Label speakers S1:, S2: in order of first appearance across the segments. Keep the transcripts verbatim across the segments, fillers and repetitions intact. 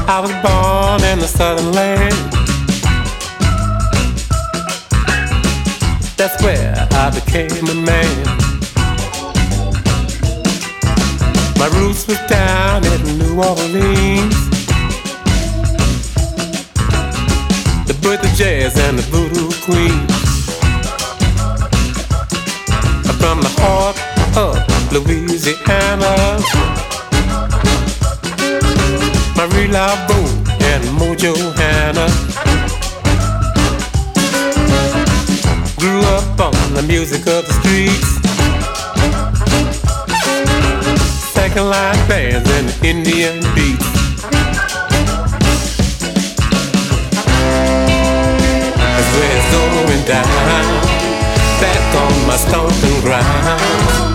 S1: I was born in the southern land. That's where I became a man. My roots was down in New Orleans, the birth of jazz and the voodoo queen. From the heart of Louisiana, Marie Laveau and Mojo Hanna grew up on the music of the streets, second line bands and the Indian beats. That's where it's going down, back on my stomping ground.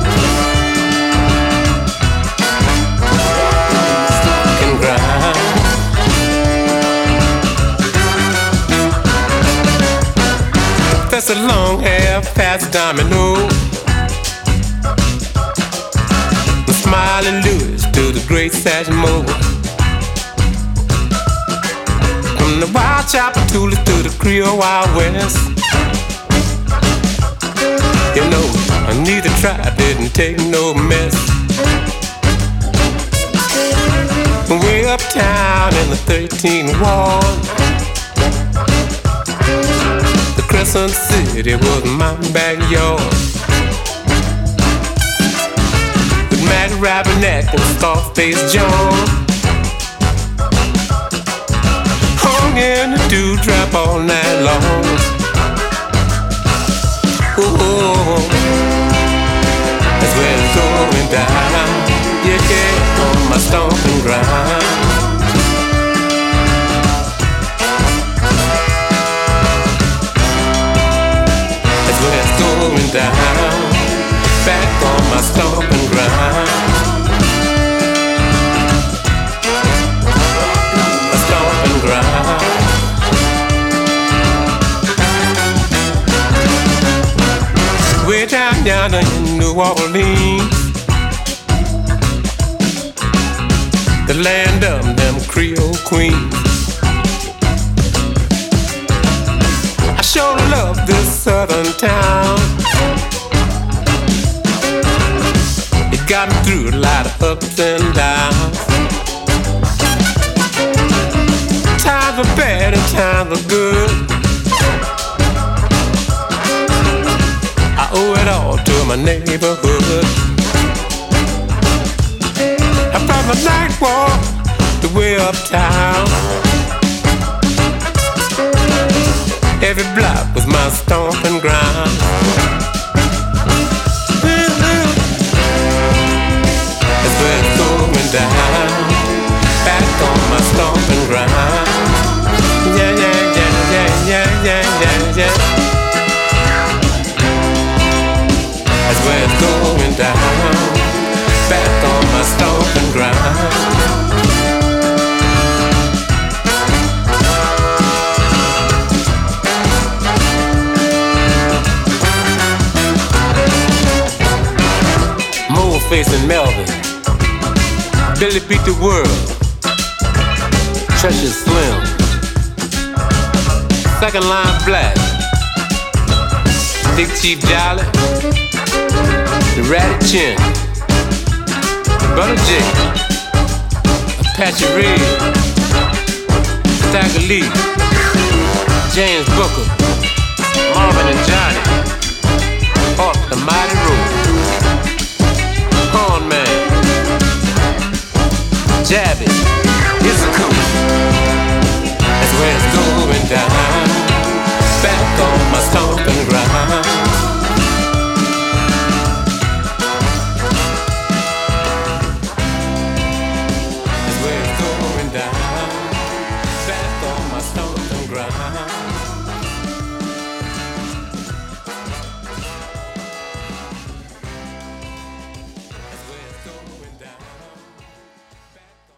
S1: That's a long hair, fast domino, from Smiley Lewis to the great Satchmo, from the wild Chapatoulas to the Creole Wild West. You know, Anita Tribe didn't take no mess. Way uptown in the thirteenth ward, Crescent City was my backyard. With Matt Rabernack and Scarface John hung in the dewdrop all night long. Ooh, that's where it's going down, yeah, yeah, on my stomping ground. Going down, back on my stomping ground. My stomping ground. Way down yonder in New Orleans, the land of them Creole queens. I sure love this southern town. It got me through a lot of ups and downs. Times are bad and times are good. I owe it all to my neighborhood. I brought my night walk the way uptown. Every block was my stomping ground. That's where it's going down, back on my stomping ground. Yeah, yeah, yeah, yeah, yeah, yeah, yeah, yeah. That's where it's going down, back on my stomping ground. Facing Melvin, Billy beat the world, Treasure Slim, Second Line Black, Big Chief Jolly, the Ratty Chin, Brother J, Apache Red, Stagger Lee, James Booker, Marvin and Johnny, Hawk the Mighty Road, Horn Man, Jabby, it's a cool. That's where it's going down, back on my stone.